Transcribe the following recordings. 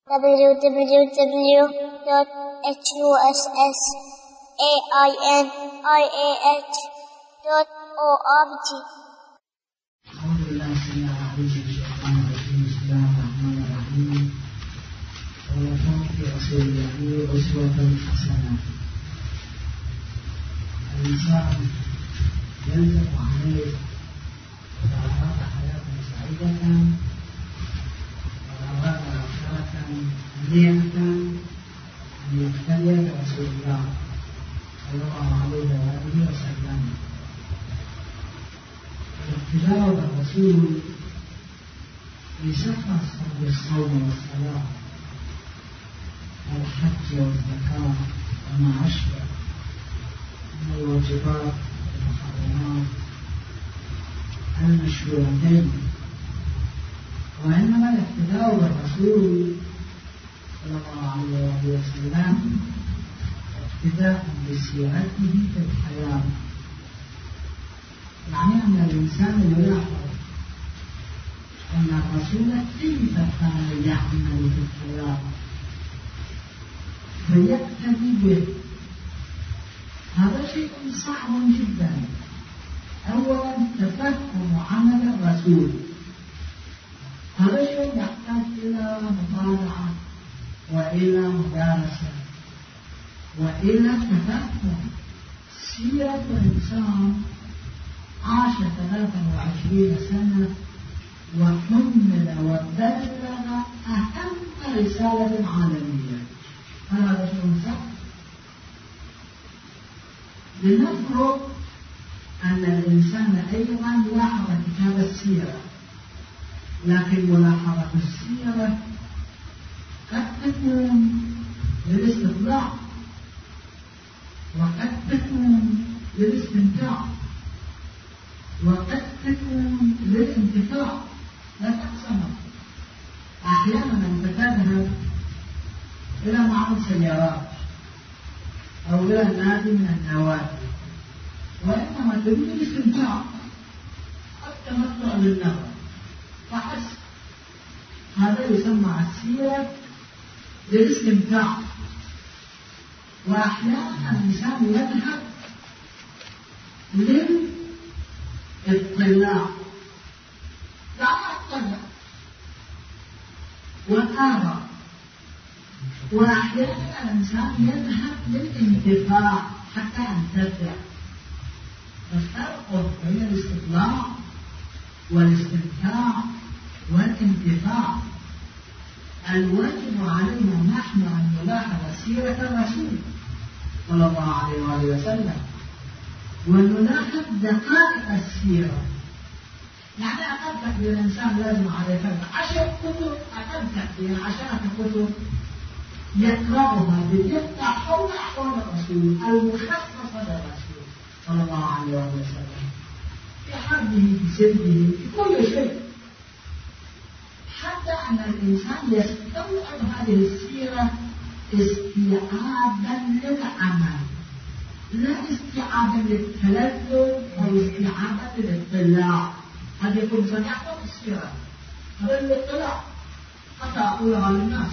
www.husainiah.org. أعوذ بالله السميع العليم من الشيطان الرجيم. بسم الله الرحمن الرحيم. ولكم في رسول الله أسوة حسنة. الإنسان يلزم عليه إذا أراد حياة سعيدة وأراد آخرة مليئة أن يقتدي برسول الله صلى الله عليه وآله وسلم. الاقتداء بالرسول ليس خاصا بالصوم والصلاة والحج والزكاة وما أشبه من الواجبات والمحرمات المشروعتين، وإنما الاقتداء بالرسول صلى الله عليه وسلم اقتداء بسيرته في الحياة، يعني أن الإنسان يلاحظ أن الرسول كيف كان يعمل في الحياة فيقتدي به. هذا شيء صعب جدا. أولا تفهم عمل الرسول، هذا شيء يحتاج إلى مطالعة وإلى مدارسة وإلى تفهم. سيرة الإنسان عاش 23 سنة وحمل وبلغ أهم رسالة عالمية، هذا شيء صعب. لنفرض أن الإنسان أيضا لاحظ كتاب السيرة، لكن ملاحظة السيرة قد تكون للاستطلاع وقد تكون للاستمتاع وقد تكون للانتفاع، لا تقسمها. أحيانا أنت تذهب إلى معرض سيارات أو إلى نادي من النوادي وإنما تريد الاستمتاع، التمتع للنظر فحسب. هذا يسمى السيرة للاستمتاع. وأحيانا الإنسان يذهب للاطلاع، لا يطلع وآراء. وأحيانا الإنسان يذهب للانتفاع حتى ينتفع. فالفرق بين الاستطلاع والاستمتاع والانتفاع. الواجب علينا نحن أن نلاحظ سيرة الرسول صلى الله عليه وآله وسلم ونلاحظ دقائق السيرة. يعني أقل تقدير الإنسان لازم عليه 10 كتب، أقل تقدير 10 كتب يقرأها بدقة حول أحوال الرسول المخصصة للرسول صلى الله عليه وسلم في حربه في سلمه في كل شيء، حتى أن الإنسان يستوعب هذه السيرة استيعابا للعمل، لا استيعابا للتلذذ أو استيعابا للاطلاع. قد يكون سنحفظ السيرة هذا الاطلاع حتى أقولها للناس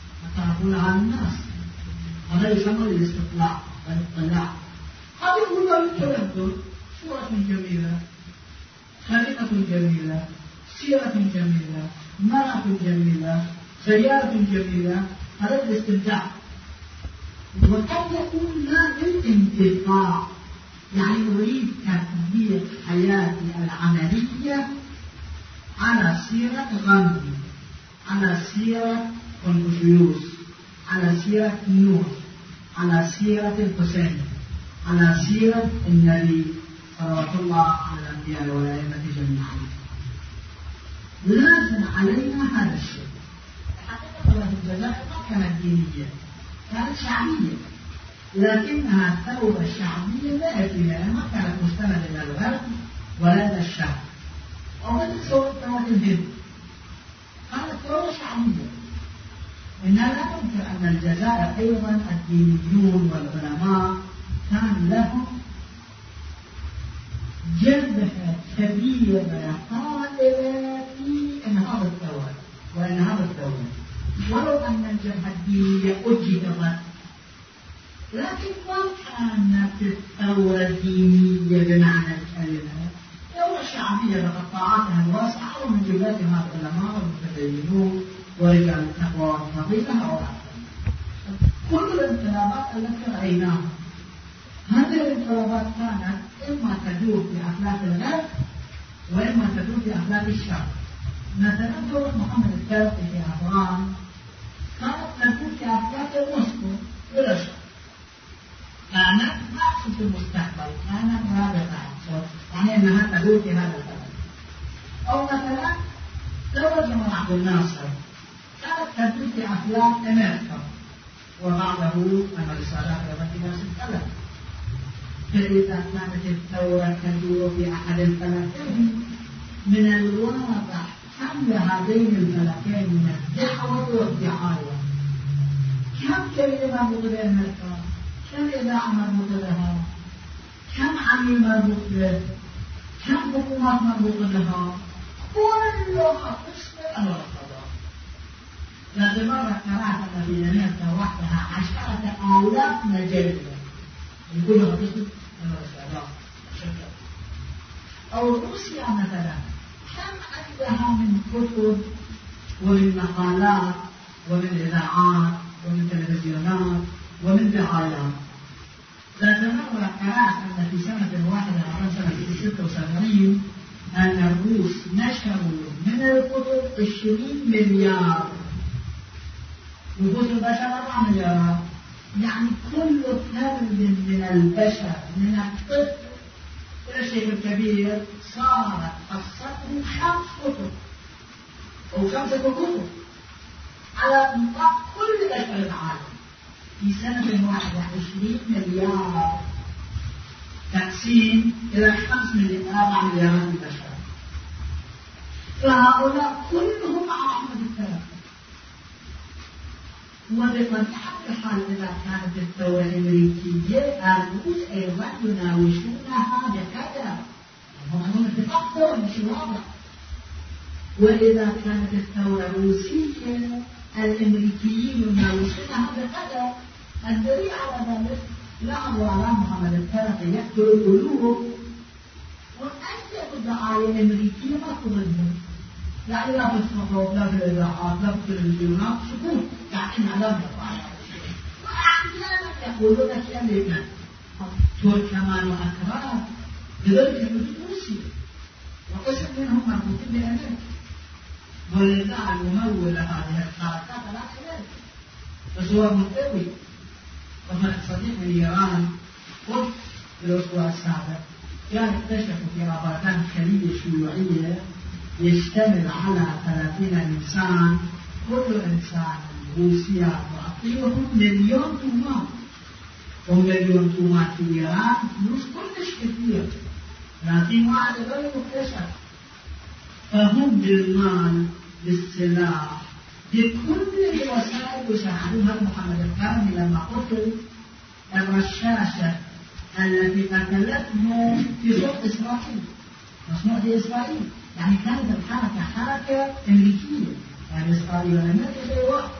هذا يسمى الاستطلاع والاطلاع. قد يكون للتلذذ، صورة جميلة، خريطة جميلة، سيرة جميلة، مرأة جميلة، سيارة جميلة، هذا الاستمتاع. وقد يكون لا للانتفاع، يعني أريد تطبيق حياتي العملية على سيرة غاندي، على سيرة كونفوشيوس، على سيرة نوح، على سيرة الحسين، على سيرة النبي صلى الله على الأنبياء والأئمة جميعا. لازم علينا هذا الشيء. حقيقة الجزائر ما كانت دينية، كانت شعبية، لكنها ثورة شعبية لا فيها، ما كانت مستندة إلى الغرب ولا إلى الشرق. ومثل ثورة الهند كانت ثورة شعبية. إنها لا تنكر أن الجزائر أيضا الدينيون والعلماء كان لهم جبهة كبيرة قائمة في إنهاض الدولة وإنهاض الدولة. ولو أن الجبهة الدينية أجهضت، لكن ما كانت الثورة الدينية بمعنى الكلمة، ثورة شعبية بقطاعاتها الواسعة ومن جملتها العلماء والمتدينون ورجال التقوى والفضيلة. كل الانقلابات التي رأيناها هذه الانقلابات كانت إما تدور في أفلاك الغرب وإما تدور في أفلاك الشرق. مثلا ثورة محمد الثالث في أفغان كانت تدور في أفلاك موسكو بلا شك، كانت ما أقصد في المستقبل، كانت رابطة يعني أنها تدور في هذا البلد. أو مثلا ثورة جمال عبد الناصر كانت تدور في أفلاك أمريكا وبعده أنور السادات في نفس البلد. فإذا كانت الثورة تدور في أحد الفلكين من الواضح كم لهذين الفلكين من الدعوة والدعاية، كم كلمة مربوطة بأمريكا، كم إذاعة مربوطة لها، كم عميل مربوط له، كم حكومات مربوطة لها، كلها قسم أنور القضاء. لازم مرة قرأت أن في أمريكا وحدها 10,000 مجلة كلها قسم أنور القضاء. أو روسيا مثلا كم عندها من كتب ومن مقالات ومن إذاعات ومن تلفزيونات ومن دعايات. ذات مرة قرأت أن في سنة واحدة على سنة 76 أن الروس نشروا من الكتب 20 مليار. نفوس البشر 4 مليارات، يعني كل فرد من البشر من الطفل إلى الشيخ الكبير صارت قصته 5 كتب أو 5 كتب على نطاق كل بشر العالم في سنة واحدة. 20 مليار تقسيم إلى 4 مليارات بشر، فهؤلاء كلهم مع أحمد الثالث. وبطبيعة الحال إذا كانت الثورة الأمريكية الروس أيضا يناوشونها بقدر، هم اتفاق مش واضح. وإذا كانت الثورة الروسية الأمريكيين يناوشونها بقدر. الدليل على ذلك لاحظوا على محمد الثالث يقتل القلوب، وأي الدعاية الأمريكية ما تضرهم، يعني لا في الصحف لا في الإذاعات لا في التلفزيونات سكوت، يعني لا يطلع. وأحيانا يقولون أشياء لنا تركمان وأكراد لذلك يموتون روسيا، وقسم منهم مربوطين بأمريكا. ولله الممول هذه الحركات لا خلاف، بس هو ملتوي. ومن صديق من إيران قلت الأسبوع السابق كان اكتشفوا في رابطان خلية شيوعية يشتمل على 30 إنسان، كل إنسان روسيا تعطيهم 1,000,000 تومات، و1,000,000 تومات في إيران فلوس كلش كثير، لكن واحد غير مكتشف. فهم بالمال بالسلاح بكل الوسائل يساعدوها محمد الكاظمي لما قتل الرشاشة التي قتلته في صوت إسرائيل، مصنوع في إسرائيل. يعني كانت الحركة حركة أمريكية، يعني إسرائيل وأمريكا شيء واحد.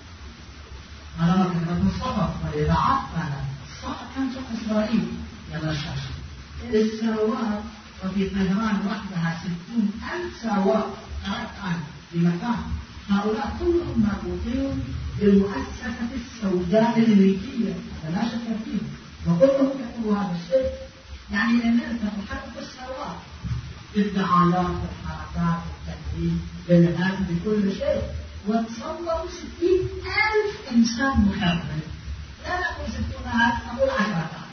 هذا ما كتبته الصحف والإذاعات، الصحف كان صوت إسرائيل يا الرشاشة. الثروات وفي طهران وحدها 60,000 ثروات قرأت في مكان. هؤلاء كلهم مربوطين بالمؤسسة السوداء الأمريكية، لا شك فيه، وكلهم كتبوا هذا الشيء. يعني أمريكا تحقق الثروات بالدعايات والحركات والتدريب بالهدف بكل شيء. وتصوروا 60,000 إنسان مخرب، لا نقول 60,000 نقول 10,000.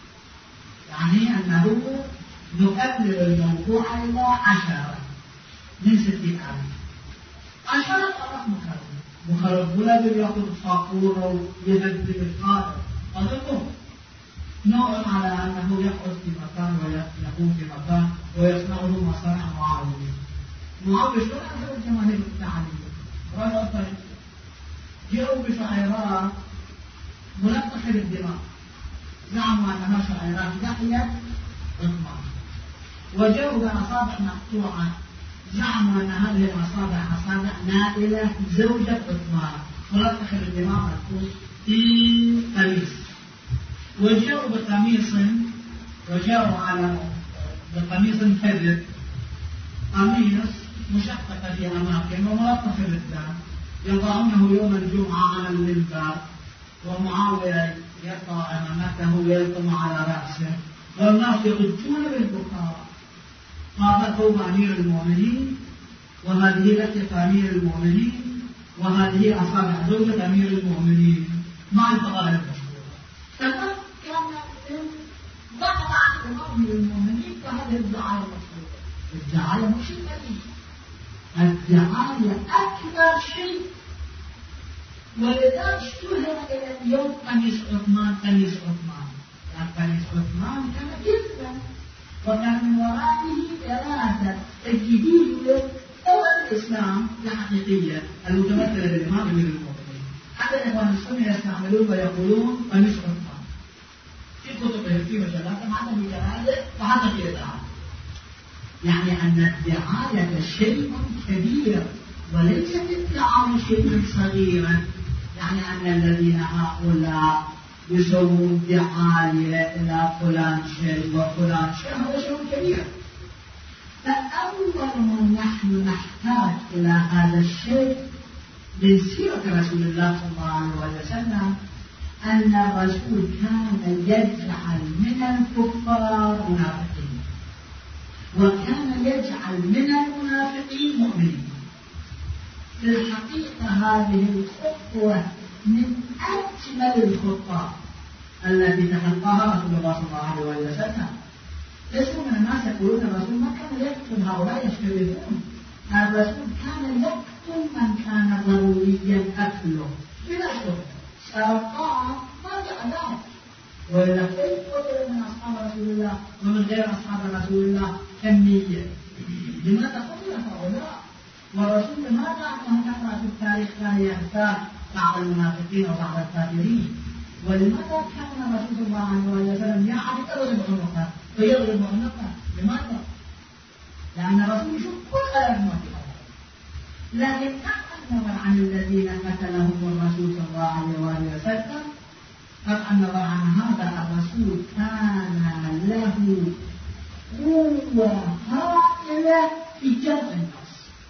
يعني أنه نقلل الموضوع إلى 10 من 60,000. 10,000 مخرب ولا يأخذ صاقور ويهدد القادة. أظنه نوع على أنه يقعد في مكان ويقوم في مكان ويصنعه مصانع معاونة. معاونة شو أنه الجماهير التعليمية رأى الطريق جاءوا بشعيرات ملطخة بالدماء، زعموا أنها شعيرات يحيى عثمان، وجاءوا بأصابع مقطوعة زعموا أن هذه الأصابع أصابع نائلة زوجة عثمان، ولطخ الإمام الكوفي في قميص، وجاءوا بقميص كذب، قميص مشققة في أماكن وملطخ بالدم، يضعونه يوم الجمعة على المنبر، ومعاوية يرفع أمامته ويلطم على رأسه، والناس يضجون بالبكاء. هذا ثوب أمير المؤمنين، وهذه لحية أمير المؤمنين، وهذه أصابع زوجة أمير المؤمنين مع الفضائل المشهورة. فقد كان ضغط عن أمير المؤمنين فهذه الدعاية المشهورة. الدعاية مش القليل، الدعاية أكبر شيء، ولذا اشتهر إلى اليوم قميص عثمان. قميص عثمان كان كذبا، وكان من ورائه دراسة تجديد دولة الإسلام الحقيقية المتمثلة بالإمام أمير المؤمنين. حتى الإخوان السنة يستعملون ويقولون قميص عثمان في كتبهم في مجلاتهم، حتى في جرائد وحتى في إذاعات. يعني أن الدعاية شيء كبير وليس الدعاية شيء صغيرا. يعني أن الذين هؤلاء يسوون دعاية إلى فلان شيء وفلان شيء، هذا شيء كبير. فأول ما نحن نحتاج إلى هذا الشيء من سيرة رسول الله صلى الله عليه وسلم أن الرسول كان يجعل من الكفار منافقين، وكان يجعل من المنافقين مؤمنين. في الحقيقة هذه الخطوة من أجمل الخطوات التي تخطاها رسول الله صلى الله عليه وسلم. كثير من الناس يقولون الرسول ما كان يقتل هؤلاء يشتركون، الرسول كان يقتل من كان ضروريا قتله بلا شبهة، سرقات ما جعلات. وإلا كيف قتل من أصحاب رسول الله ومن غير أصحاب رسول الله كمية؟ لماذا قتل هؤلاء؟ والرسول لماذا أنه نقرأ في التاريخ كان يختار بعض المنافقين وبعض الكافرين؟ ولماذا كان الرسول صلى الله عليه وسلم يعرف يضرب عنقه فيضرب عنقه؟ لماذا؟ لأن الرسول يشوف كل الأمة في الأرض. لكن قطع النظر عن الذين قتلهم الرسول صلى الله عليه وسلم، قطع النظر عن هذا الرسول كان له قوة هائلة في جمع الناس،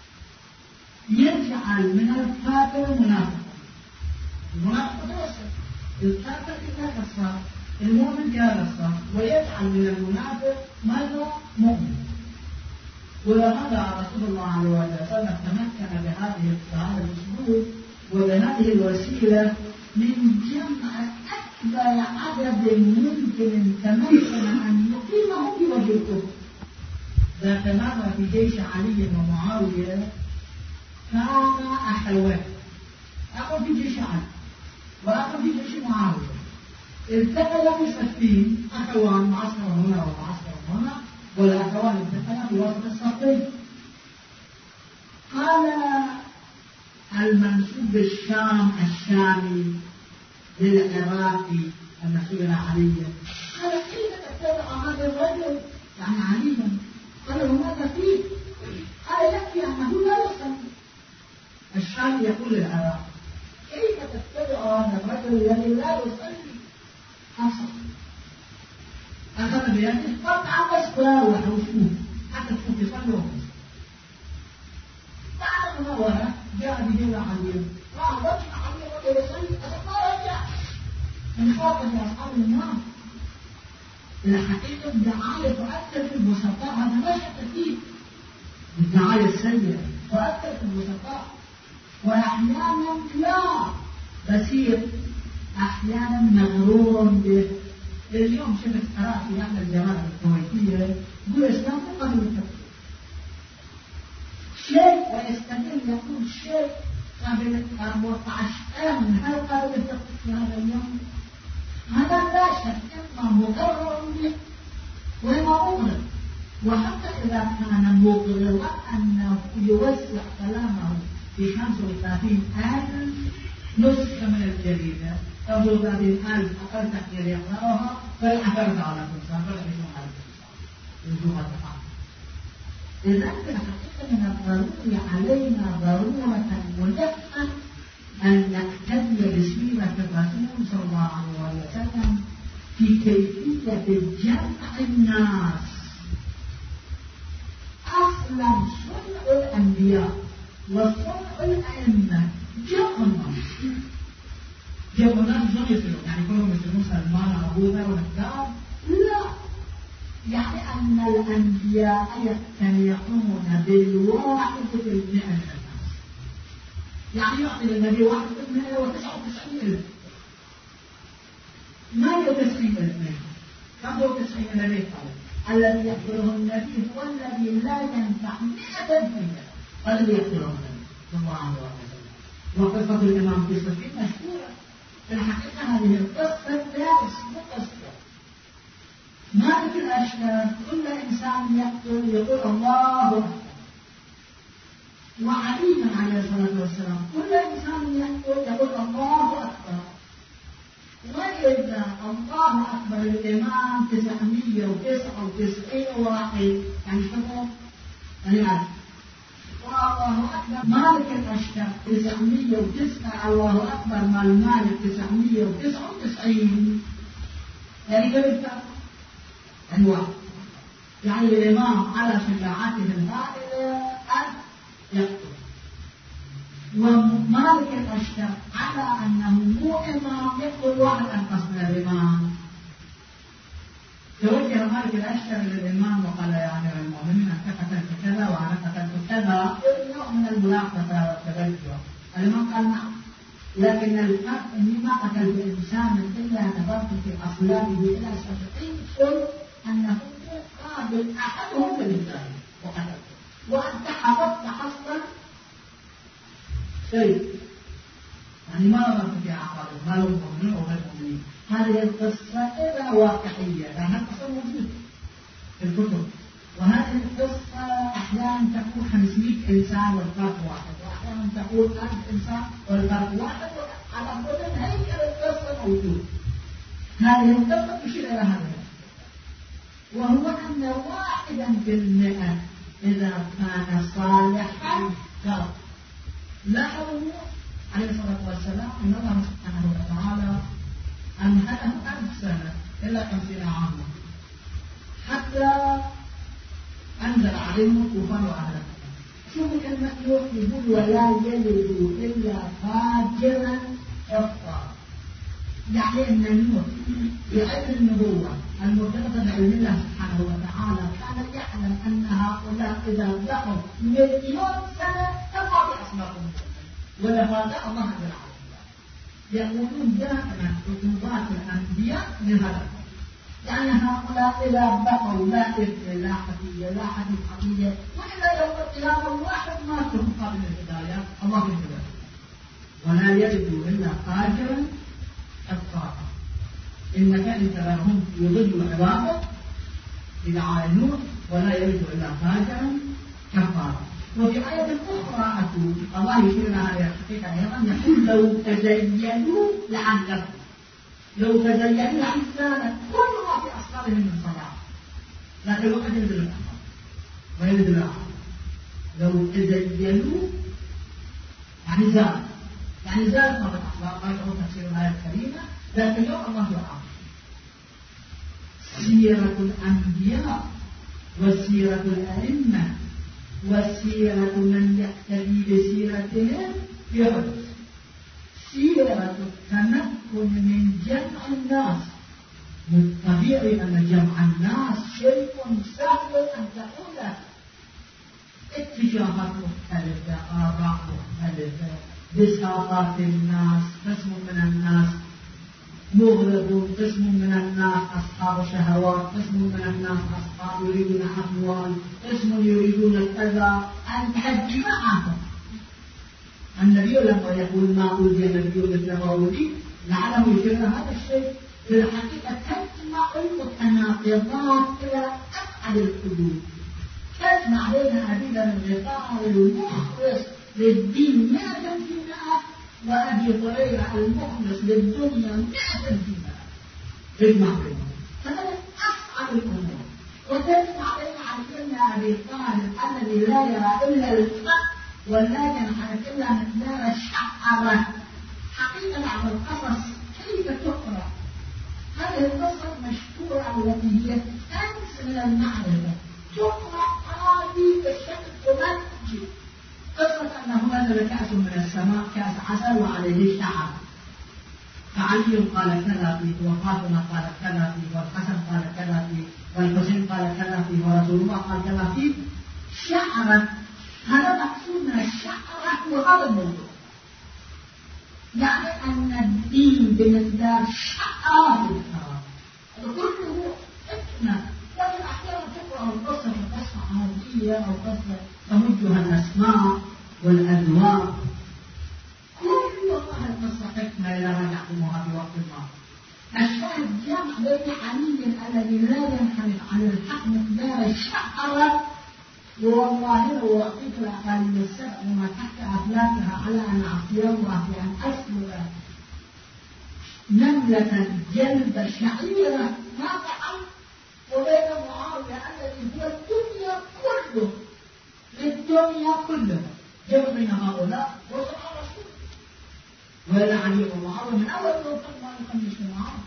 يجعل من الكافر منافقا. المنافق توسط، الكافر إذا كفر، المؤمن جالس، ويجعل من المنافق ماذا؟ مؤمن. ولهذا رسول الله عليه وسلم تمكن بهذه الأسلوب وبهذه الوسيلة من جمع أكبر عدد ممكن تمكن أن يقيمه في وجه الكفر. ذات مرة في جيش علي ومعاوية كان أخوان، أخو في جيش علي وأخو في جيش معاوية، التقيا في صفين، أخوان معسكر هنا ومعسكر هنا، والأخوان التقيا في وسط الصفين. قال المنسوب الشامي للعراقي المسؤول عن علي، قال كيف تتبع هذا الرجل يعني عليا؟ قال ماذا فيه؟ قال يكفي أنه لا يصلي. الشامي يقول للعراقي كيف تتبع هذا الرجل الذي لا يصلي؟ حصل أخذ بيده قطع بسكرة وحوشوه حتى تشوف يصلي وحوش. بعد منورة جاء بجيل علي، رجع علي وقال يصلي، أصلا رجع من خاطر أصحاب النار. الحقيقة الدعاية تؤثر في البسطاء، هذا لا شك فيه. الدعاية السيئة تؤثر في البسطاء، وأحيانا لا بصير، أحيانا مغرور به. اليوم شفت قراءة في أحد الجرائد الكويتية يقول الإسلام مو قبل التكفير شيء، ويستدل يقول شيء قبل 14 من هل قبل التكفير في هذا اليوم؟ هذا لا شك إما مقرر به وإما مغرر. وحتى إذا كان مغررا أنه يوسع كلامه في 35,000 نسخة من الجريدة، أو 30,000 أقل تقدير يقرأها، فالأعترض على الإنسان فلا يكون على الإنسان. إذا في الحقيقة من الضروري علينا ضرورة ملحة أن نقتدي بسيرة الرسول صلى الله عليه وسلم في كيفية جمع الناس. أصلا صنع الأنبياء وصنع الأئمة جمع الناس. جمع الناس شلون يصيرون؟ يعني كلهم يصيرون سلمان أبو ذر ومقداد؟ لا، يعني أن الأنبياء يقتنعون بالواحد في المئة من الناس. يعني يعطي للنبي 1,199,000 ما هو 90,000 كم هو 90,000 الذي يقتله النبي هو الذي لا ينفع 100% الذي يقتله النبي صلى الله عليه وسلم. وقصة الإمام في صفين مشهورة. في الحقيقة هذه القصة دارس مو قصة. مالك الأشهر كل إنسان يقول الله أكبر. وعلي عليه الصلاة والسلام كل إنسان يقول الله أكبر. وإذا الله أكبر الإمام 999 واحد يعني شكرا الله أكبر. مالك الأشهر 909 الله أكبر مال مالك 999 يعني كيف أنواع. يعني الإمام على شجاعته الهائلة أن يقتل. ومالك الأشهر على أنه مو إمام يقتل واحد أنقص من الإمام. توجه مالك الأشهر للإمام وقال يا أمير المؤمنين أنت قتلت كذا وأنا قتلت كذا، نوع من الملاحظة والتبجح. الإمام قال نعم، لكن الفرق أني ما قتلت إنسانا إلا نظرت في أصلابه إلى 70 شيء أنه قابل أحدهم بالإنسان وقتلته، وأنت حفظت حصلا شيء يعني ما نظرت في أعقابه ما لهم مؤمنين أو غير مؤمنين. هذه القصة إلى واقعية لأنها قصة موجودة في الكتب. وهذه القصة أحيانا تقول 500 إنسان والفرق واحد، وأحيانا تقول 1000 إنسان والفرق واحد، على كل هيكل القصة موجود. هذه القصة تشير إلى هذا، وهو أن 1% إذا كان صالحا كفر. لاحظوا عليه الصلاة والسلام أن الله سبحانه وتعالى أمهله 1000 سنة إلا 50 عاما حتى أنزل عليهم الطوفان وأهلكهم. شوفوا كلمة نوح يقول ولا يلد إلا فاجرا كفارا. يعني أن نوح بعلم النبوة المرتبطة بعلم الله سبحانه وتعالى كان يعلم أن هؤلاء إذا بقوا 1,000,000 سنة تبقى بأسمائهم، ولهذا الله عز وجل يقولون دائما عقوبات الأنبياء من هذا. يعني هؤلاء إذا بقوا لا إذن لا حدية لا حديث حقيقية وإلا يوم القيامة واحد ما تهم قابل الهداية الله يهديه. ولا يجد إلا فاجرا كفارا. إنك إن تراهم يضل عباده بدعاء نوح ولا يجد إلا فاجرا كفارا. وفي آية أخرى أقول الله يشير إلى هذه الحقيقة أيضا يقول لو تزينوا لعنهم. لو تزينوا لعنهم كل ما في أصحابهم من صلاة، لكن الوقت ينزل الأمر وينزل الآخر. لو تزينوا يعني زاد، يعني زاد ما في الأخلاق. ما يقول تفسير الآية الكريمة، لكن يوم الله يعاقب. سيرة الأنبياء وسيرة الأئمة وسيرة من يقتدي بسيرتهم يحدث. سيرة التمكن من جمع الناس. طبيعي أن جمع الناس شيء سهل أن تقول اتجاهات مختلفة، آراء مختلفة، بساطات الناس. قسم من الناس مغرضون، قسم من الناس أصحاب شهوات، قسم من الناس أصحاب يريدون أموال، قسم يريدون كذا. أن تجمعهم. النبي لما يقول ما أوذي النبي مثل ما أوذي لعله يشير هذا الشيء. في الحقيقة تجمع المتناقضات إلى أبعد الحدود. تجمع بين أبي الغفار المخلص للدين 100%، وأبي هريرة المخلص للدنيا 100%. تجمع بينهم. هذا أصعب الأمور. وتجمع بين علمنا أبي طالب الذي لا يرى إلا الحق ولا ينحرف إلا مقدار الشعرة. حقيقة بعض القصص كيف تقرأ؟ هذه القصة مشهورة التي هي كنز من المعرفة، تقرأ هذه بشكل رومانسي. قصة أنه نزل كأس من السماء، كأس عسل وعليه شعر، فعلي قال كذا فيه، وفاطمة قالت كذا فيه، والحسن قال كذا فيه، والحسين قال كذا فيه، ورسول الله قال كذا فيه. شعرا، هذا مقصود من الشعر هو هذا الموضوع، يعني أن الدين بمقدار شعر الكرام، هذا كله حكمة. لكن أحيانا تقرأ القصة قصة عادية أو قصة تمجها الأسماء والأذواق، كل والله القصة حكمة إذا رجعتموها في وقت ما. الشاهد جمع بين علي الذي لا ينحرف عن الحق مقدار الشعر، والله لو أعطيت الأقاليم السبع وما تحت أفلاكها على أن أعطي الله بأن أسلب نملة جلب شعيرة ما فعل، وبين معاوية الذي هو الدنيا كله للدنيا كلها، جمع بين هؤلاء وصنع رسول ولا علي ومعاوية من أول يوم ما يخمش معاوية.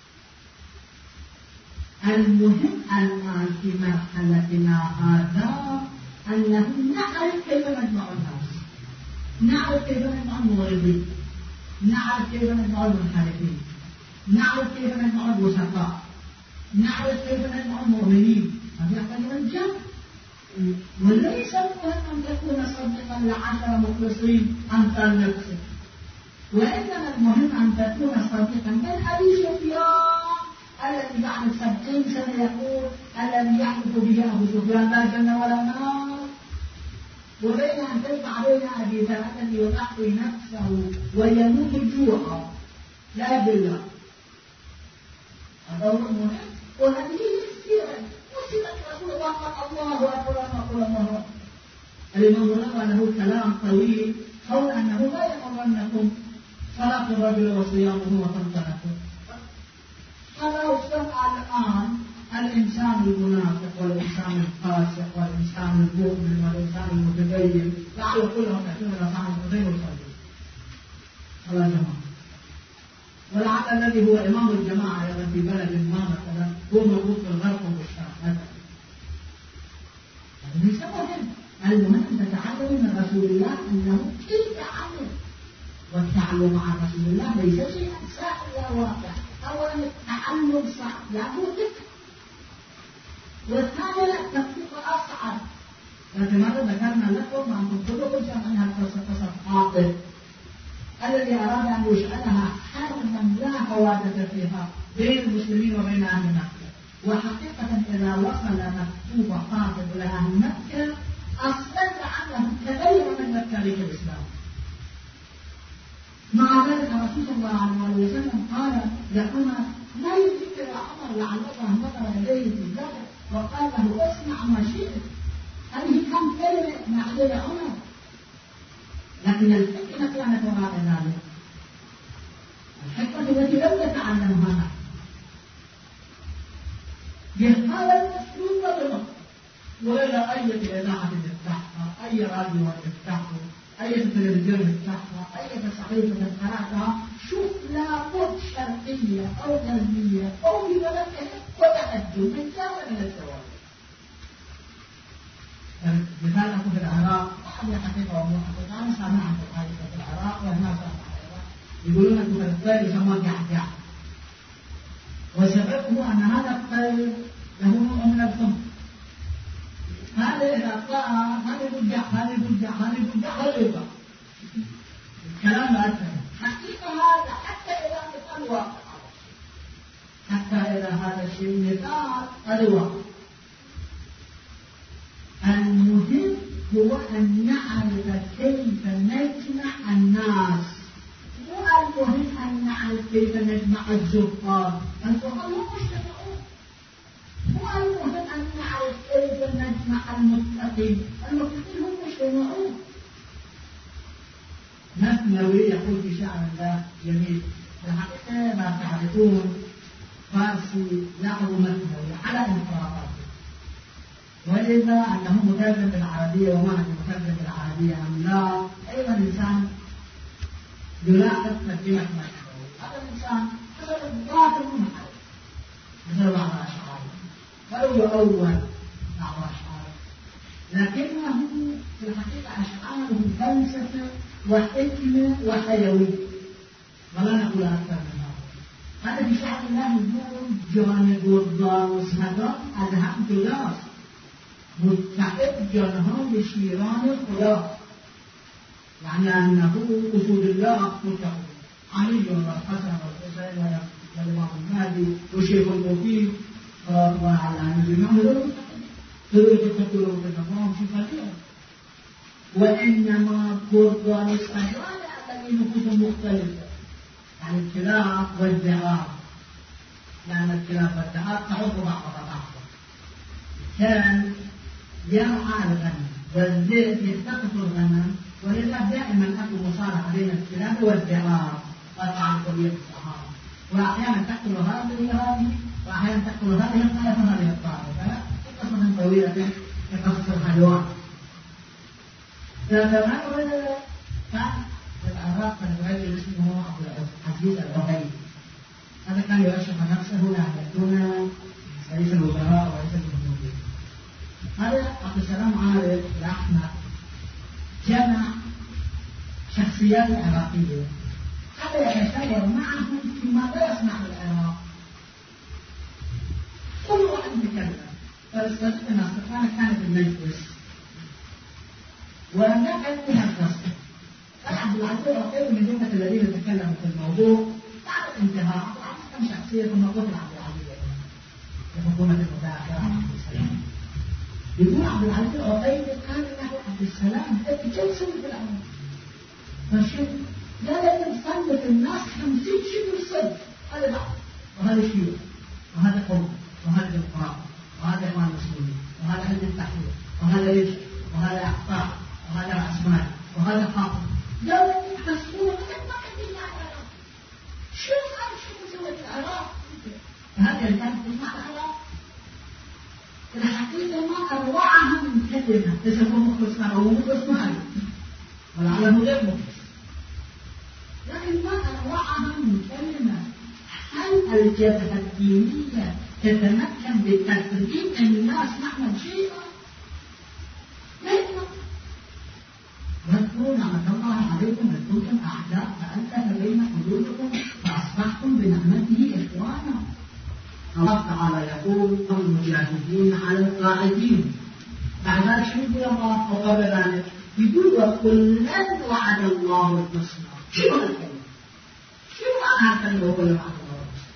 المهم الآن في مرحلتنا هذا أنه نعرف كيف نجمع الناس، نعرف كيف نجمع المغرضين، نعرف كيف نجمع المنحرفين، نعرف كيف نجمع الوسطاء، نعرف كيف نجمع المؤمنين. هذا يحتاج الجمع، وليس المهم أن تكون صديقا ل10 مخلصين أمثال نفسك، وإنما المهم أن تكون صديقا من أبي سفيان الذي بعد 70 سنة يقول الذي يحلف به أبو سفيان لا جنة ولا نار، وبين أن تجمع بين أبي ذر الذي يضحي نفسه ويموت جوعا لا بالله. هذا هو المهم، وهذه هي السيرة. وسيرة رسول الله الله أكبر الله الله. الإمام روى له كلام طويل حول أنه لا يمرنكم صلاة الرجل وصيامه وتمتنكم. فلو سمع الآن الإنسان المنافق والإنسان الفاسق والإنسان المؤمن والإنسان المتدين لعل كلهم يأتون إلى صلاة الرجل وصيامه. الله جماعة. ولعل الذي هو إمام الجماعة أيضا في بلد ما مثلا هو موجود في الغرب والشرق مثلا. هذا ليس مهم. المهم أن تتعلم من رسول الله أنه كيف عمل، والتعلم مع رسول الله ليس شيئا سهل ولا واقع. أولا التعلم صعب لابد، والثانيا التطبيق أصعب. لماذا ذكرنا لكم أنتم كلكم سمعناها قصة حاطب الذي أراد أن يشعلها حربا لا حوادث فيها بين المسلمين وبين أهل مكة. وحقيقة إذا وصل مكتوب حاطب إلى أهل مكة أصبح عنهم كثير من تاريخ الإسلام. مع ذلك رسول الله عليه وسلم قال لهما لا يجب إلى عمر لعلك نظر إليه في ذلك وقال له اصنع ما شئت. هذه كم كلمة معدل عمر، لكن الحكمة كانت وراء ذلك، الحكمة التي لم نتعلمها نحن. بهذا الأسلوب بالضبط، ولا أي إذاعة تفتحها، أي راديو تفتحه، أي تلفزيون تفتحها، أي صحيفة تقرأها، شوف لابد شرقية أو غربية أو في بلدك وتأدب من جانب من الزواج. مثال أكو في العراق، أحد حقيقة ومو حقيقة، أنا سامعها في الحقيقة في العراق وهنا سامعها يقولون أنه في الطير يسمى جعجع، وسببه أن هذا الطير له نوع من الخمر. هذا إذا طلع هذا يبجع هذا يبجع هذا يبجع هذا يبجع. الكلام لا أفهم. حقيقة هذا حتى إذا مثال واقع، حتى إذا هذا الشيء مثال هذا واقع. المهم هو أن نعرف كيف نجمع الناس، مو المهم أن نعرف كيف نجمع الزفار. الزفار هم مجتمعون. مو المهم أن نعرف كيف نجمع المتقين. المتقين هم مجتمعون. مثنوي يقول في شعر الله جميل، الحقيقة ما تعرفون فارسي له مثنوي على انفراطاته. ولذا أنه مترجم بالعربية وما أنه مترجم بالعربية أم لا، أيضا الإنسان يلاحظ ترجمة مشهور. هذا الإنسان حسب ظاهر المحل مثل بعض الأشعار ولو يؤول بعض الأشعار، لكنه في الحقيقة أشعاره فلسفة وحكمة وحيوية ولا نقول أكثر من هذا. هذا في شعر الله يقول جانب والضاوس هذا أذهب جلاس متحد جانها بشيران خلاص، يعني أنه أسود الله متحد علي والحسن والحسين والإمام المهدي والشيخ المفيد وعلى الإمام تريد تقولوا بالنظام في فتية، وإنما قرآن السجال الذي نفوس مختلفة عن الخلاف والدعاء، لأن الخلاف والدعاء تعود بعضها بعضا. كان يرعى الغنم والذئب يلتقط الغنم، ولذا دائما أكو مصارعة بين الخلاف والدعاء قطعا قضية الصحابة، وأحيانا تقتل هذه وأحيانا تقتل هذه الطائفة هذه الطائفة، قصة طويلة كقصة الحيوان. فتمرد كان في العراق رجل اسمه عبد العزيز العقيلي، هذا كان يرشح نفسه لا يكون رئيس الوزراء ورئيس الجمهورية. هذا عبد السلام عارف الأحمر جمع شخصيات العراقية حتى يتشاور معهم في ماذا يصنع العراق. كل واحد يتكلم، فالاستاذ نصر كان في المجلس ونقل فيها القصة. عبد العزيز العقيلي من جملة الذين تكلموا في الموضوع بعد الانتهاء عبد العزيز كان شخصية ثم قتل عبد العزيز في حكومة المدافع عبد السلام. يقول عبد العزيز العقيلي قال له عبد السلام أنت جلسة في العراق فشوف لا تتصنف الناس 50 شبر صدق، هذا بعض وهذا شيوع وهذا قوم وهذا ديمقراط وهذا إخوان مسلمين وهذا حزب التحرير وهذا رجل وهذا أقطاع وهذا رأسمال وهذا حاكم. لا تحسبون ما عندي العراق، شوف هذا شو سوت العراق، فهذا اللي كان يسمع العراق الحقيقة ما أروعها من كلمة تسموه مخلص معه ومخلص معه ولعله غير مخلص، لكن ما أروعها من كلمة. هل الجبهة الدينية تتمكن بتفريق الناس نحن شيئا؟ لا يمكن. واذكروا نعمة الله عليكم إذ كنتم أعداء فألف بين قلوبكم فأصبحتم بنعمته إخوانا. الله تعالى يقول المجاهدين على القاعدين. بعد ذلك شو يقول الله وقبل ذلك؟ يقول وكلا وعد الله الحسنى. شو هالكلمة؟ شو معنى هالكلمة وكلا وعد الله الحسنى؟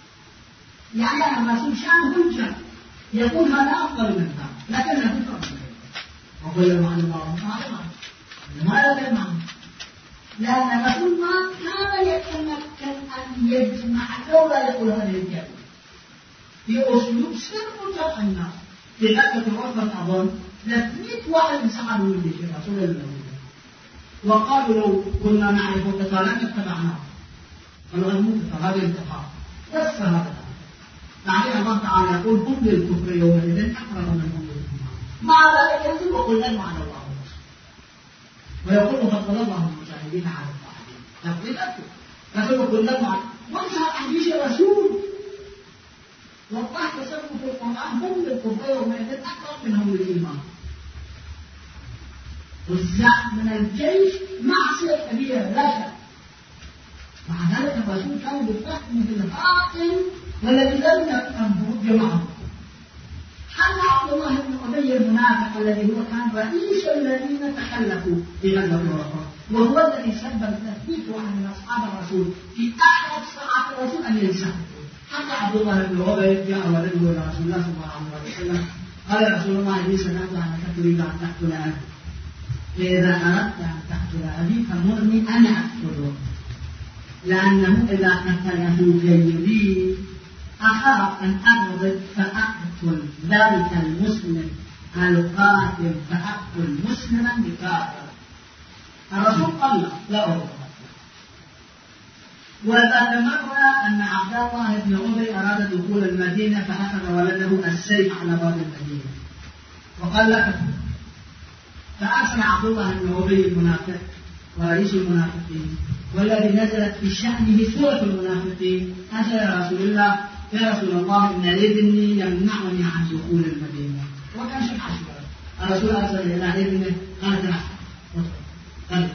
يعني الرسول شان حجة يقول هذا أفضل من هذا، لكن لا تفرق وكلا وعد الله الحسنى. لماذا المعنى؟ لأن الرسول ما كان يتمكن أن يجمع لولا يقول هذه الكلمة بأسلوب سر جرح الناس. لذلك توفت أظن 300 واحد سألوا من رسول الله وقالوا لو كنا نعرف قتالا اتبعناه، قالوا الموت فهذا الانتحار بس هذا. بعدين الله تعالى يقول هم للكفر يومئذ أقرب منهم للإيمان، مع ذلك يقول وقل لن وعد الله ويقول فضل الله المجاهدين على القاعدين. يقول أكثر لكن وقل لن وعد وانتهى حديث الرسول. والله تسموا في القرآن هم للكفر يومئذ أقرب منهم للإيمان. والزعم من الجيش معصية كبيرة لا شك، مع ذلك الرسول كان بالفهم في الحاكم والذي لم يفهمه جماعه. حتى عبد الله بن أبي المنافق الذي هو كان رئيس الذين تخلفوا في غزوة الرسول وهو الذي سبب التثبيت عن أصحاب الرسول في أحد ساعات الرسول أن ينسحبوا. حتى عبد الله بن أبي جاء ورجل إلى رسول الله صلى الله عليه وسلم قال رسول الله إني سمعت أنك تريد أن تقتل أبي، فإذا أردت أن تقتل أبي فمرني أنا أقتله، لأنه إذا قتله غيري أخاف أن أغضب فأقتل ذلك المسلم القاتل فأقتل مسلما بكافر. الرسول قال لا أغضب. وذات مرة أن عبد الله بن أبي أراد دخول المدينة فأخذ ولده السيف على باب المدينة وقال لا تكفر. فأرسل عبد الله بن أبي المنافق ورئيس المنافقين والذي نزلت في شأنه سورة المنافقين أتى يا رسول الله يا رسول الله إن ابني يمنعني عن دخول المدينة. وكان شيء عشوائي. الرسول أرسل إلى ابنه قال تنحى.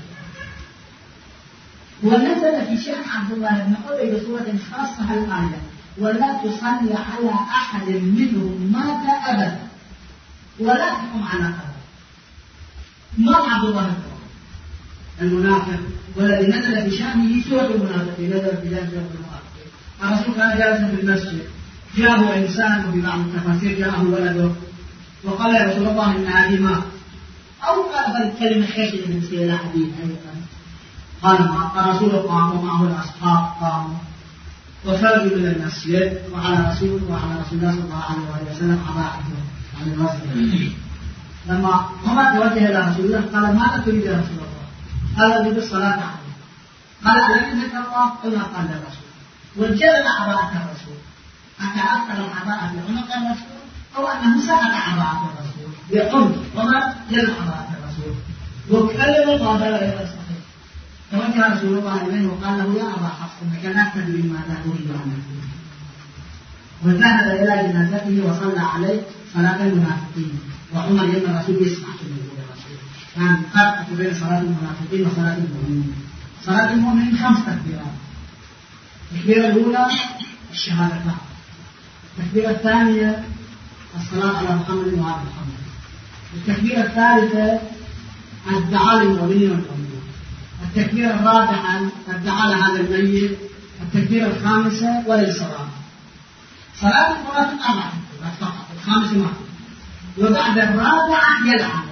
ونزل في شأن عبد الله بن أبي بصورة خاصة الآية ولا تصلي على أحد منهم مات أبدا ولا تقم على قبره. ما عبد الله بن المنافق والذي نزل في شأنه سورة المنافقين نزل في شأن سورة المنافقين. الرسول كان جالسا في المسجد جاءه إنسان وفي بعض التفاسير جاءه ولده وقال يا رسول الله إن أبي مات أو قال الكلمة خشية من سيدنا حبيب أيضا. قال الرسول قام ومعه الأصحاب قاموا وخرجوا من المسجد وعلى رسول الله صلى الله عليه وسلم عباءته عن الرسول. لما عمر توجه إلى رسول الله قال ماذا تريد يا رسول الله؟ قال أريد الصلاة عليه. قال ألم يذكر الله؟ قال قال الرسول وجلد عباءة الرسول. أتأثر العباءة بعنق الرسول أو أنه سقط عباءة الرسول بعنق عمر جلد عباءة الرسول وكلم قابل إلى الصحيح. توجه رسول الله إليه وقال له يا أبا حفص إنك لا تدري ماذا أريد أن أقول. وذهب إلى جنازته وصلى عليه صلاة المنافقين وعمر يم الرسول يسمع كلمة الرسول. كان فرق بين صلاة المنافقين وصلاة المؤمنين. صلاة المؤمنين 5 تكبيرات. التكبيرة الأولى الشهادتان. التكبيرة الثانية الصلاة على محمد وعلى محمد. التكبيرة الثالثة الدعاء للمؤمنين والمؤمنين. التكبيرة الرابعة الدعاء لهذا الميت. التكبيرة الخامسة وللصلاة. صلاة المنافق 4 تكبيرات فقط. الخامسة ما وبعد الرابعة يلعن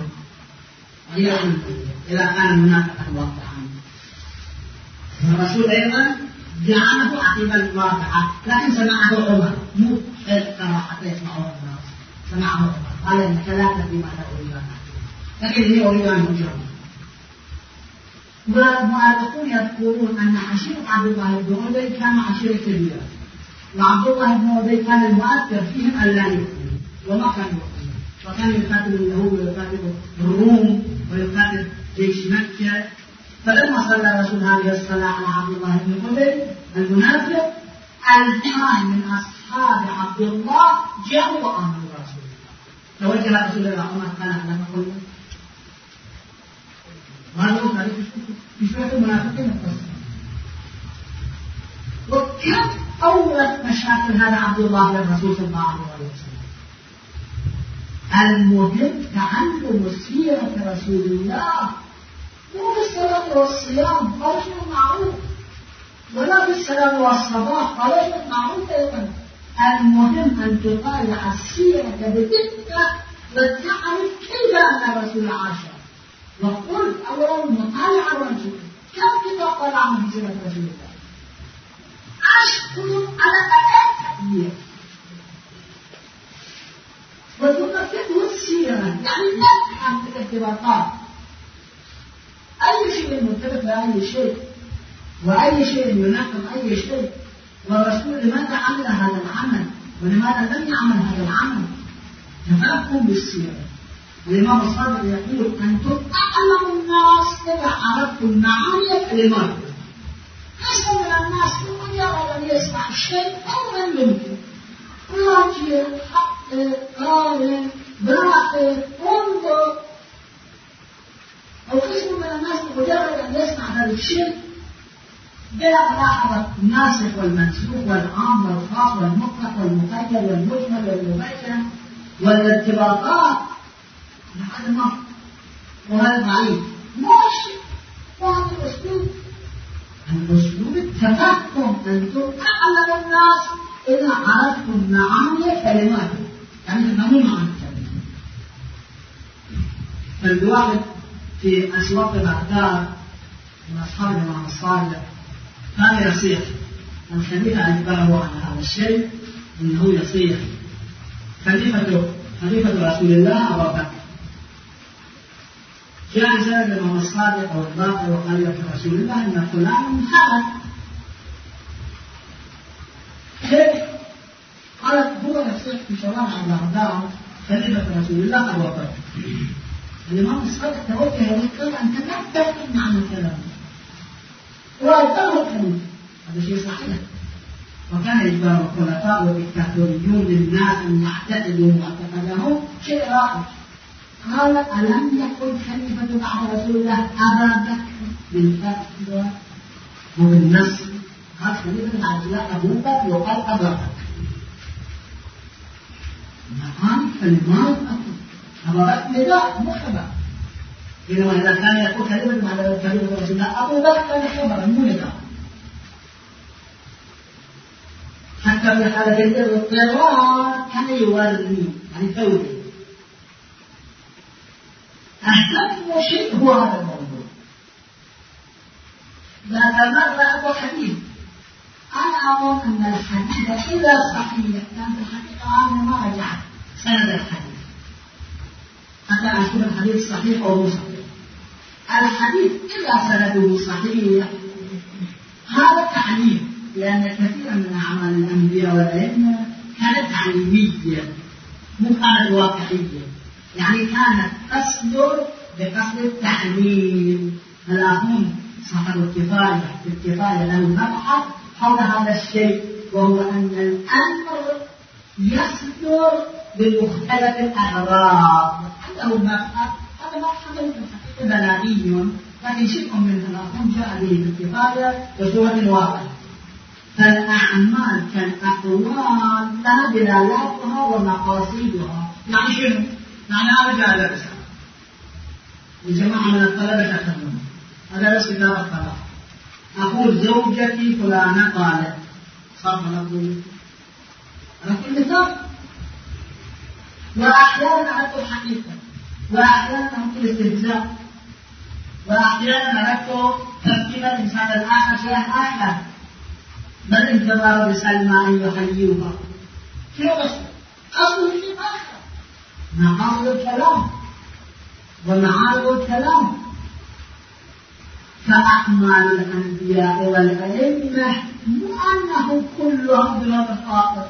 إلى أن المنافق الواقع عنه. الرسول أيضا لعنه عقب الواقعة لكن سمعه عمر مو كما حتى يسمعه الناس. سمعه عمر قال إنك لا تدري ماذا أريد أن أقول لكن هي أريد أن أجرب. والمؤرخون يذكرون أن عشيرة عبد الله بن أبي كان عشيرة كبيرة وعبد الله بن أبي كان المؤثر فيهم ألا يؤمنوا وما كانوا يؤمنون وكان يقاتل اليهود ويقاتل الروم ويقاتل جيش مكة. فلما صلى رسول هذه الصلاة على عبد الله بن أبي المنافق 2000 من أصحاب عبد الله جاءوا وآمنوا رسول الله. توجه رسول الله عمر قال لما قلنا قالوا هذه في سورة المنافقين القصة. وكم أول مشاكل هذا عبد الله للرسول صلى الله عليه وسلم. المهم تعلم سيرة رسول الله مو بالصلاة والصيام قال شيء معروف ولا بالسلام والصباح قال شيء معروف أيضا. المهم أن تطالع السيرة بدقة وتعرف كيف أن الرسول عاش. وقل أولا مطالع الرجل كم كتاب طلع من سيرة رسول الله 10 على الأقل وتنفذه السيرة يعني تفهم الارتباطات. أي شيء مرتبط بأي شيء وأي شيء يناقض أي شيء. والرسول لماذا عمل هذا العمل ولماذا لم يعمل هذا العمل؟ تفهم بالسيرة. الإمام الصادق يقول أنتم أعلم الناس إذا عرفتم معاني الكلمات. قسم من الناس يقول يرى من يسمع الشيء أو من يمكن راجع حق قارن براقب انظر. أو قسم من الناس مجرد أن يسمع هذا الشيء بلا ملاحظة الناسخ والمنسوخ والعام والخاص والمطلق والمقيد والمجمل والمبين والارتباطات هذا ما وهذا ضعيف ماشي. وهذا الأسلوب التفهم أنتم أعلم الناس إذا عرفتم معاني كلماته يعني مو معاني كلماته. فالواحد في أسواق بغداد من أصحاب الإمام الصادق كان يصيح. الخليفة أجبره على هذا الشيء أنه يصيح. خليفة رسول الله أبو بكر جاء سيد الإمام الصادق أو الباقر وقال لك رسول الله إن فلان هلك. كيف؟ قالت هو يصيح في شوارع بغداد خليفة رسول الله أبو بكر. الإمام الصادق توجه وقال أنت لا تفهم معنى الكلام وألقاه الخليفة، هذا شيء صحيح. وكان إجبار الخلفاء والدكتاتوريون للناس أن يعتقدوا معتقدهم شيء رائع. قال ألم يكن خليفة بعد رسول الله أبا بكر بالفتوى وبالنص؟ قال خليفة بعد رسول الله أبو بكر وقال أبا بكر. نعم كلمات أبا بكر نداء مو خبر. إنما إذا كان يقول خليفة بعد رسول الله أبو بكر كان خبرا مو نداء. حتى في حالة الاضطرار كان يوري يعني ثوري. أهم شيء هو هذا الموضوع. ذات مرة أبو حديث أنا أظن أن الحديث إذا صحيح كان الحقيقة أنا ما رجعت سند الحديث حتى أشوف الحديث صحيح أو مو صحيح. الحديث إذا سنده صحيح هذا تعليم، لأن كثيرا من أعمال الأنبياء والأئمة كانت تعليمية مو كانت واقعية، يعني كانت تصدر بقصد التعليم. الآخرون صاحب الكفاية له مبحث حول هذا الشيء، وهو أن الأمر يصدر بمختلف الأغراض. عنده مبحث، هذا مبحث في الحقيقة بلاغي، لكن شيء من الآخرون جاء به بالكفاية بصورة واضحة. فالأعمال كالأقوال لها دلالاتها ومقاصدها. يعني شنو؟ يعني أرجع لرسالة الجماعة من الطلبة يفهمون هذا بس كتاب الطلاق. أقول زوجتي فلانة قالت صار نقول على كل مثال، وأحيانا أردت حقيقة، وأحيانا أردت استهزاء، وأحيانا أردت تفكير الإنسان الآخر شيء آخر، بل انتظار بسلمى أن يحييها. شنو أصل شيء آخر، مقاصد الكلام ومعارض الكلام. فأعمال الأنبياء والأئمة مو أنهم كلهم بلا خاطر.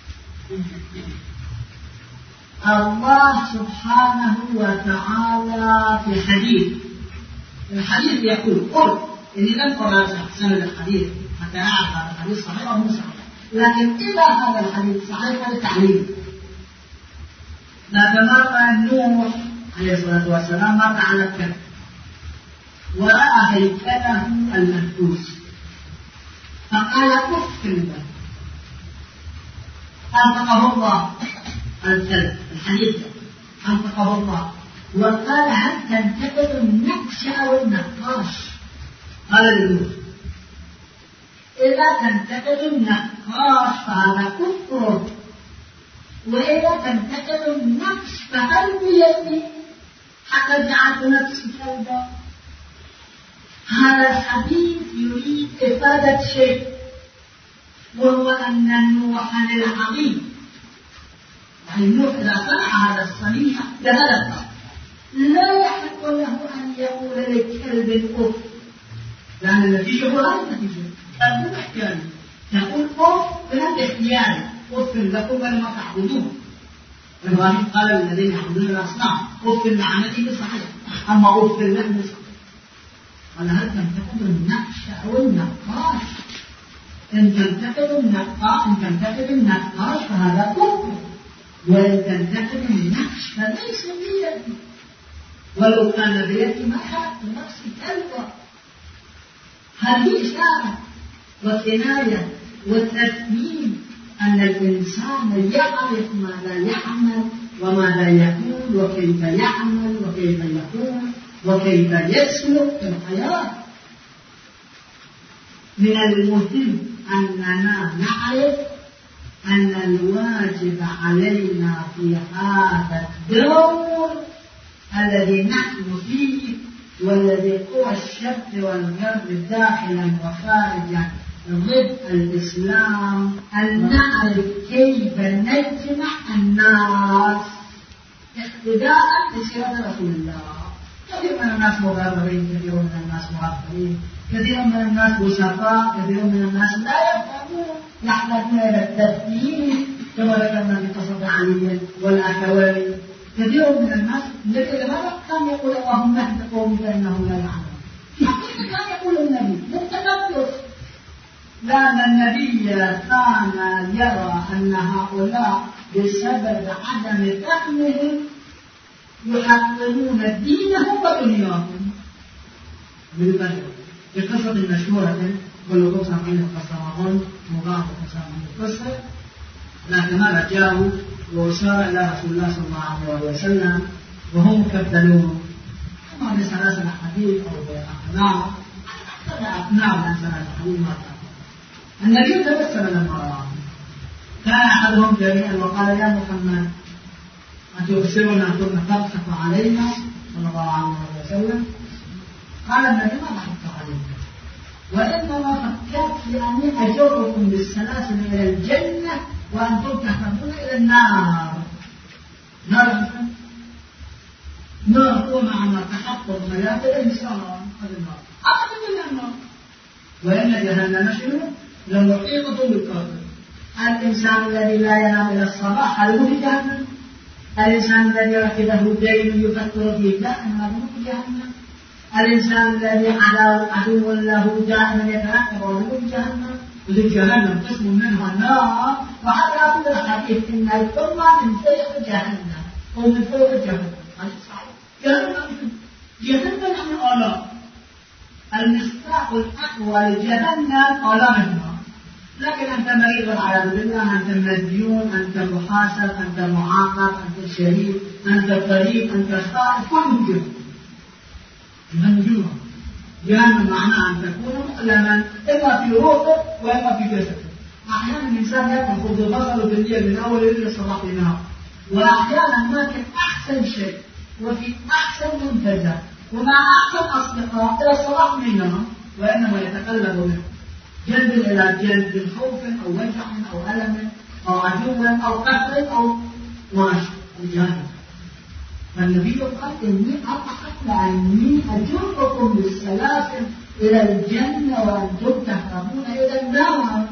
الله سبحانه وتعالى في الحديث يقول قل إني لم أراجع سند الحديث حتى أعرف هذا الحديث صحيح أو مو صحيح، لكن إذا هذا الحديث صحيح فللتعليم. لكن مرة نوح عليه الصلاة والسلام مر على الكهف ورأى هيكله المنحوس فقال أف له، أنطقه الله الحديث أنطقه الله وقال هل تنتقد النقش أو النقاش؟ قال لنوح إذا تنتقد النقاش فهذا كفر، وإذا تنتقد النقش فهل بيدي حتى جعلت نفسي كلبا. هذا الحديث يريد إفادة شيء، وهو أن نوحا العظيم، يعني نوح إذا صنع هذا الصنيع لهذا لا يحق له أن يقول للكلب أف، لأن النتيجة هو هذا النتيجة. الكلب احتيالي يقول أف بلا اختياري، أف لكم ولما تعبدون. إبراهيم قال الذين يعبدون الأصنام أف لعنتي بصحيح، أما أف لهم بصحيح. قال هل تنتقد النقش أو النقاش؟ إن تنتقد النقاش فهذا كفر، وإن تنتقد النقش فليس بيدي، ولو كان بيدي ما حرقت نفسي كلبا. هذه إشارة وكناية وتثمين أن الإنسان يعرف ماذا يعمل وماذا يقول وكيف يعمل وكيف يقول وكيف يسلك في الحياة. من المهم أننا نعرف أن الواجب علينا في هذا الدور الذي نحن فيه والذي قوى الشرق والغرب داخلا وخارجا ضد الإسلام أن نعرف كيف نجمع الناس اقتداء بسيرة رسول الله. كثير من الناس مغربين، كثير من الناس مغفلين، كثير من الناس بسطاء، كثير من الناس لا يفهمون، يحتاجون إلى التثبيت كما ذكرنا في قصة علي والأخوين كثير من الناس لماذا كان يقول اللهم اهد قومي فإنهم لا يعلمون؟ في حقيقة كان يقول النبي للتكبر، لأن النبي كان يرى أن هؤلاء بسبب عدم فهمهم يحقرون دينهم ودنياهم. في قصة مشهورة كل قصة من القصة مضاعفة من القصة، لكن مرة جاءوا وسار إلى رسول الله صلى الله عليه وسلم وهم مكبلون كما بسلاسل حديث أو بأقناع من سلاسل حديث ما تعرف. النبي تبسم لما رآه، كان أحدهم جميعا وقال يا محمد أتبصرنا ثم تضحك علينا صلى الله عليه وسلم؟ قال النبي ما ضحكت عليك، وإنما فكرت لأني أجركم بالسلاسل إلى الجنة وأنتم تهربون إلى النار. نار هو معنى تحطم حياة الإنسان هذا النار أعتقد النار، وإن جهنم شنو؟ لمحيطة بالكافر. الإنسان الذي لا ينام إلى الصباح هل هو في جهنم؟ الإنسان الذي ركبه دين يفكر فيه دائما هل هو في جهنم؟ الإنسان الذي على عدو له دائما يترقب هل هو في جهنم؟ وذي جهنم قسم منها النار، وحتى أقول الحديث إن الأمة من فوق جهنم ومن فوق جهنم. جهنم نحن أعلى، المصداق الأقوى لجهنم أعلى منها. لكن أنت مريض والعياذ بالله، أنت مديون، أنت محاسب، أنت معاقب، أنت شهيد، أنت طريق، أنت خائف، كله جهنم. جهنم معناه أن تكون مؤلما إما في روحه وإما في جسده. أحيانا الإنسان يأكل بصره بالليل من أول إلى الصباح لنهار، وأحيانا ماكل أحسن شيء وفي أحسن منتجات ومع أحسن أصدقاء إلى الصباح من النهار، وإنما يتقلب منه جلب إلى جلب من خوف أو وجع أو ألم أو عدو أو قتل أو ناشط الجهنم. فالنبي قال إني أضحك لأني أجركم بالسلاسل إلى الجنة وأنتم تهربون إلى النار.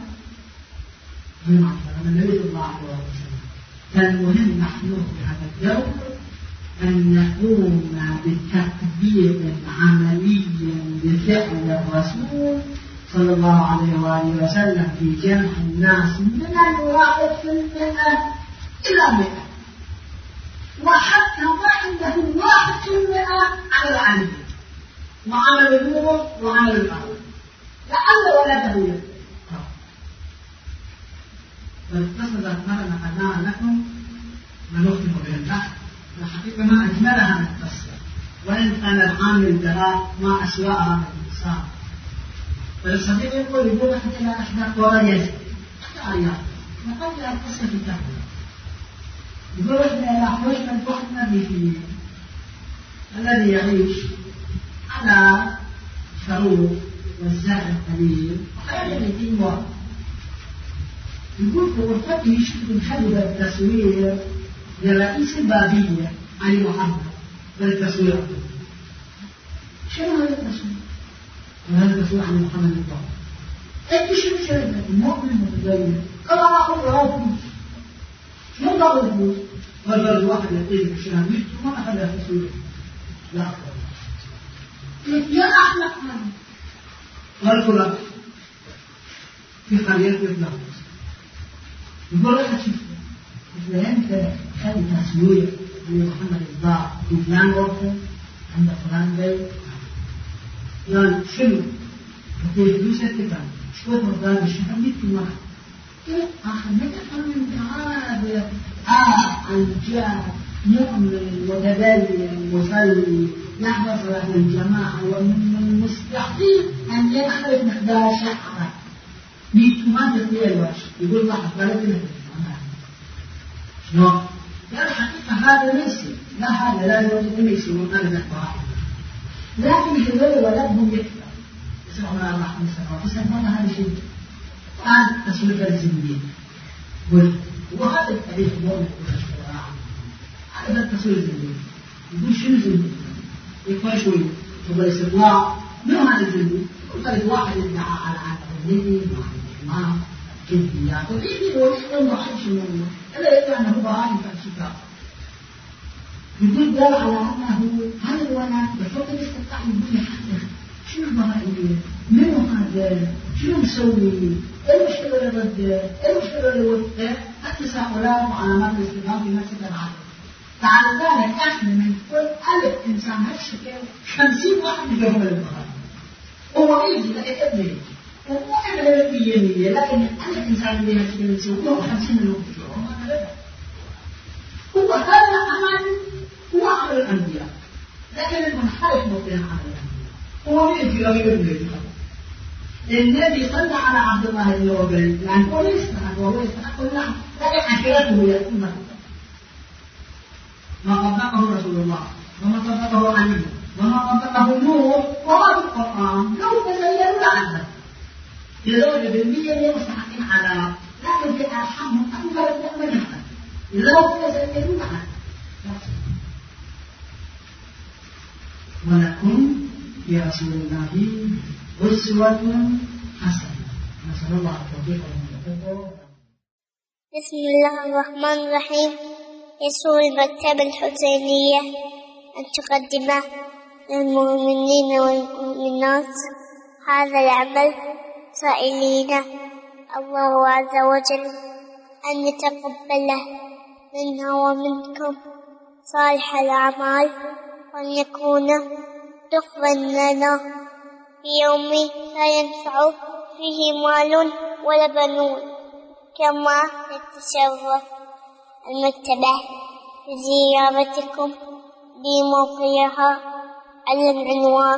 النبي صلى الله عليه وسلم فالمهم نحن في هذا الجو أن نقوم بتطبيق عملي لفعل الرسول صلى الله عليه وآله وسلم في جمع الناس من 1% إلى 100، وحتى ما عنده 1% على العمل وعمل النور وعمل الأرض لعل ولده يبدأ. فالقصة مرة نقلناها لكم ونختم بها البحث. الحقيقة ما أجملها من القصة، وإن كان العامل الجراء ما أسوأها من الإنسان. فالصديق يقول حتى لا أحدث ولا يزيد حتى أرياد نقل لها القصة في التحويل. يقول إحنا أحوشنا الوقت نبي الذي يعيش على شروط والزرع القليل وحياة اليتيم واحد. يقول في غرفته يشوف الحدث التصوير لرئيس البابية علي محمد بالتصوير. شنو هذا التصوير؟ وهذا التصوير علي محمد البابي. أنت شنو شايفه؟ المؤمن متدين. قال أنا أخذ رأى فلوس. شنو قال الفلوس؟ قال الواحد يطير الشهر ما أخذها تصوير. لا أخذ. يا أحمد قال فلان في قرية فلان. يقول لك شوف إذا أنت خذ تصوير لمحمد الضاع في فلان غرفة عند فلان بيت قال شنو؟ هذه فلوسك كم؟ شو تفضل الشهر 100 مرة. آخر متى قال من تعال الجاه مؤمن متدين مصلي يحضر صلاة الجماعة ومن المستحيل أن يخرج مقدار شعره 100 مرة في الوجه. يقول واحد بلد شنو؟ لا الحقيقة هذا ميسي، لا هذا لا يوجد ميسي وقلبك واحد، لكن هذول ولدهم يكثر يسمعون الله من السماوات يسمعون هذا الشيء الآن تسويق الزمنية وهذا التاريخ مؤمن هذا التسويق الزمنية. يقول شنو زمنية؟ يقول شوي تبغى استطلاع من هذا الزمنية؟ يقول واحد يدعى على عقلية واحد كذبيات ويجي ويقول ما حدش منه إلا يدعى أنه بعاني في الشتاء. يدل على أنه هذا الولد بحكم الاستطاع يقول يحقق شنو الضرائب؟ منو هذا؟ شنو مسوي؟ ايه المشكلة اللي ضده؟ ايه المشكلة اللي وقته؟ التساؤلات وعلامات الاستفهام في نفس العالم. تعال بالك احنا من كل 1000 انسان هالشكل 50 واحد يجاوب الضرائب. هو يجي لقيت ابني ومو احنا 100% لكن 1000 انسان اللي هالشكل يسووه 50 منهم يجاوبوا ما غلبه. هو هذا عمل هو عمل الانبياء. لكن المنحرف موطن عمل الانبياء. هو مين في غير النبي صلى على عبد الله بن أبي يعني هو يستحق وهو يستحق نعم لكن حكايته يكون ما طبقه رسول الله وما طبقه علي وما طبقه نوح وما في القرآن لو تزينوا لعنه لدرجة بالمية اللي مستحقين على لكن في أرحامهم أكبر من هذا لو تزينوا لعنه ولكم في رسول الله أسوة حسنة. نسأل الله التوفيق والهداية. بسم الله الرحمن الرحيم. يسر المكتبة الحسينية أن تقدم للمؤمنين والمؤمنات هذا العمل سائلين الله عز وجل أن يتقبله منا ومنكم صالح الأعمال وأن يكون دخلا لنا في يوم لا ينفع فيه مال ولا بنون. كما نتشرف المكتبة بزيارتكم بموقعها على العنوان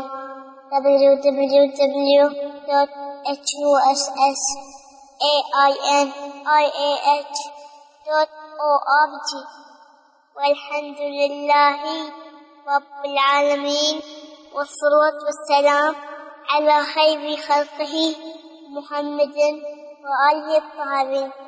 www.hussainih.org. والحمد لله رب العالمين والصلاة والسلام على خير خلقه محمد وآله الطاهرين.